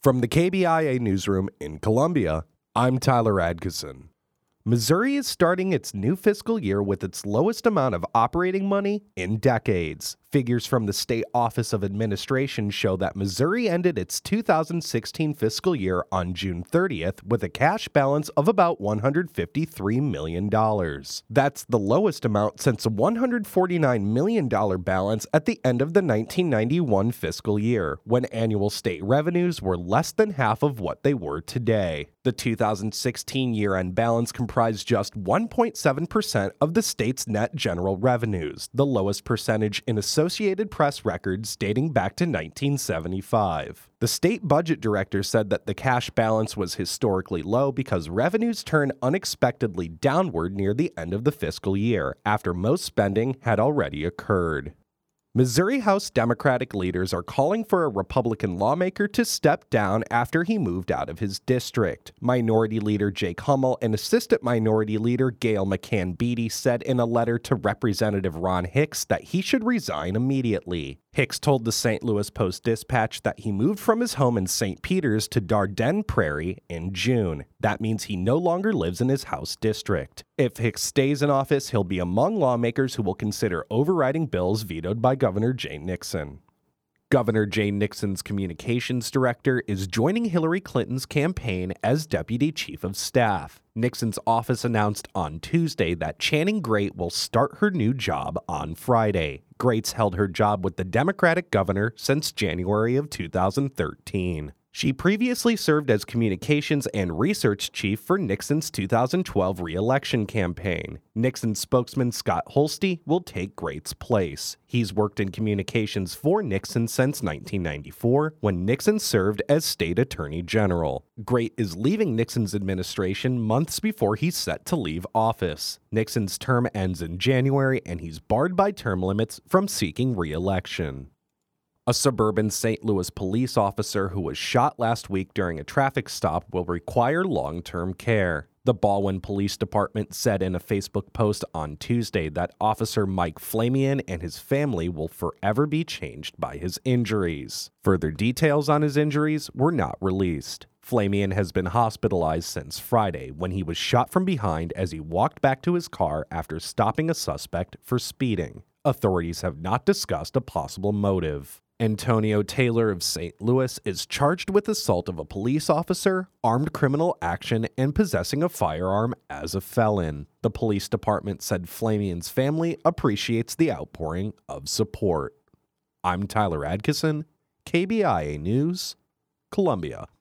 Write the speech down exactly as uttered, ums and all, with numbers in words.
From the K B I A newsroom in Columbia, I'm Tyler Adkison. Missouri is starting its new fiscal year with its lowest amount of operating money in decades. Figures from the State Office of Administration show that Missouri ended its two thousand sixteen fiscal year on June thirtieth with a cash balance of about one hundred fifty-three million dollars. That's the lowest amount since a one hundred forty-nine million dollars balance at the end of the nineteen ninety-one fiscal year, when annual state revenues were less than half of what they were today. The two thousand sixteen year-end balance comprised just one point seven percent of the state's net general revenues, the lowest percentage in Associated Press records dating back to nineteen seventy-five. The state budget director said that the cash balance was historically low because revenues turned unexpectedly downward near the end of the fiscal year, after most spending had already occurred. Missouri House Democratic leaders are calling for a Republican lawmaker to step down after he moved out of his district. Minority Leader Jake Hummel and Assistant Minority Leader Gail McCann Beatty said in a letter to Representative Ron Hicks that he should resign immediately. Hicks told the Saint Louis Post-Dispatch that he moved from his home in Saint Peters to Dardenne Prairie in June. That means he no longer lives in his House district. If Hicks stays in office, he'll be among lawmakers who will consider overriding bills vetoed by Governor Jay Nixon. Governor Jay Nixon's communications director is joining Hillary Clinton's campaign as deputy chief of staff. Nixon's office announced on Tuesday that Channing Great will start her new job on Friday. Great's held her job with the Democratic governor since January of two thousand thirteen. She previously served as communications and research chief for Nixon's two thousand twelve re-election campaign. Nixon's spokesman Scott Holste will take Great's place. He's worked in communications for Nixon since nineteen ninety-four, when Nixon served as state attorney general. Great is leaving Nixon's administration months before he's set to leave office. Nixon's term ends in January, and he's barred by term limits from seeking re-election. A suburban Saint Louis police officer who was shot last week during a traffic stop will require long-term care. The Baldwin Police Department said in a Facebook post on Tuesday that Officer Mike Flamian and his family will forever be changed by his injuries. Further details on his injuries were not released. Flamian has been hospitalized since Friday when he was shot from behind as he walked back to his car after stopping a suspect for speeding. Authorities have not discussed a possible motive. Antonio Taylor of Saint Louis is charged with assault of a police officer, armed criminal action, and possessing a firearm as a felon. The police department said Flamian's family appreciates the outpouring of support. I'm Tyler Adkison, K B I A News, Columbia.